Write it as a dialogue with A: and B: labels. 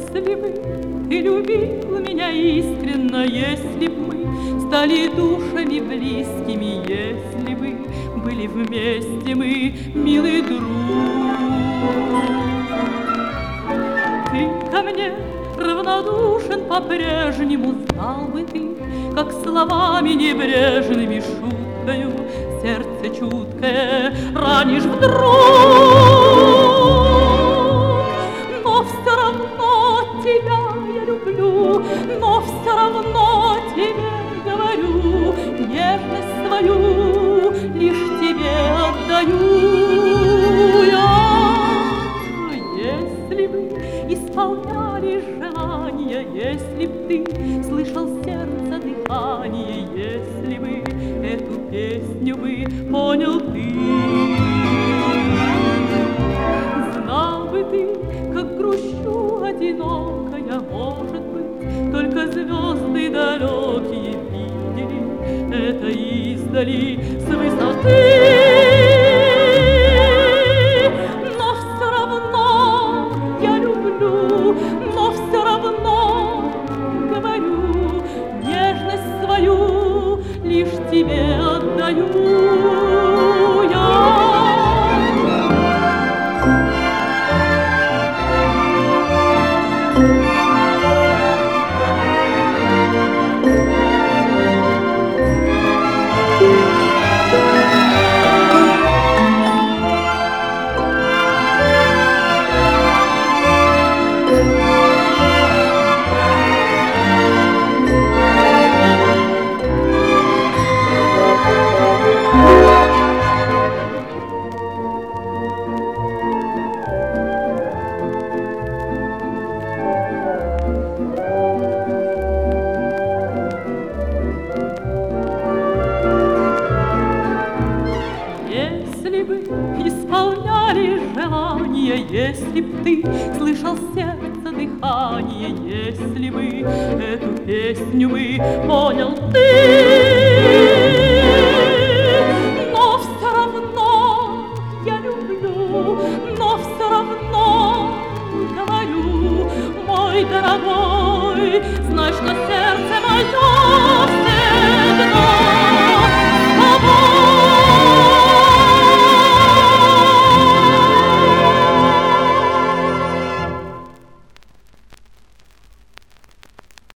A: Если бы ты любил меня искренно, если б мы стали душами близкими, если бы были вместе мы, милый друг. Ты ко мне равнодушен по-прежнему, знал бы ты, как словами небрежными, шуткою сердце чуткое ранишь вдруг. Но все равно тебя я люблю, но все равно тебе говорю, нежность свою лишь тебе отдаю я. Если бы исполняли желания, если б ты слышал сердце дыхание, если бы эту песню бы понял ты, знал бы ты, как грущу одинокая, может быть, только звезды далекие видели это издали с высоты. Но все равно я люблю, но все равно говорю, нежность свою лишь тебе отдаю я. Если бы исполняли желания, если б ты слышал сердце дыхание, если бы эту песню бы понял ты.